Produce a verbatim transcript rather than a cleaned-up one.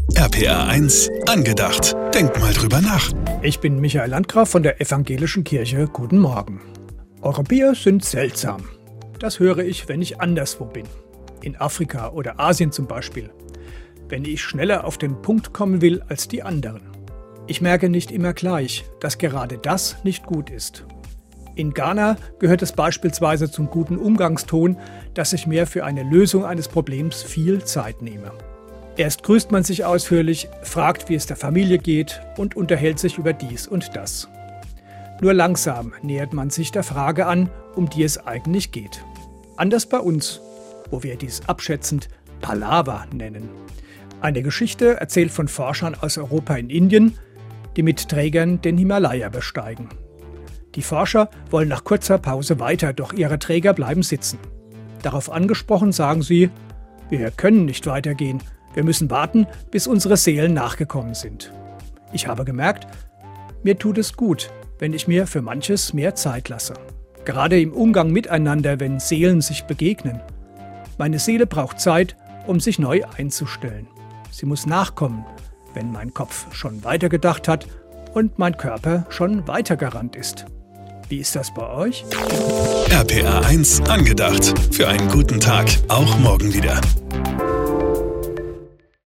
R P R eins angedacht. Denk mal drüber nach. Ich bin Michael Landgraf von der Evangelischen Kirche. Guten Morgen. Europäer sind seltsam. Das höre ich, wenn ich anderswo bin. In Afrika oder Asien zum Beispiel. Wenn ich schneller auf den Punkt kommen will als die anderen. Ich merke nicht immer gleich, dass gerade das nicht gut ist. In Ghana gehört es beispielsweise zum guten Umgangston, dass ich mir für eine Lösung eines Problems viel Zeit nehme. Erst grüßt man sich ausführlich, fragt, wie es der Familie geht und unterhält sich über dies und das. Nur langsam nähert man sich der Frage an, um die es eigentlich geht. Anders bei uns, wo wir dies abschätzend Palaver nennen. Eine Geschichte erzählt von Forschern aus Europa in Indien, die mit Trägern den Himalaya besteigen. Die Forscher wollen nach kurzer Pause weiter, doch ihre Träger bleiben sitzen. Darauf angesprochen sagen sie, wir können nicht weitergehen, wir müssen warten, bis unsere Seelen nachgekommen sind. Ich habe gemerkt, mir tut es gut, wenn ich mir für manches mehr Zeit lasse. Gerade im Umgang miteinander, wenn Seelen sich begegnen. Meine Seele braucht Zeit, um sich neu einzustellen. Sie muss nachkommen, wenn mein Kopf schon weitergedacht hat und mein Körper schon weitergerannt ist. Wie ist das bei euch? R P R eins angedacht. Für einen guten Tag, auch morgen wieder.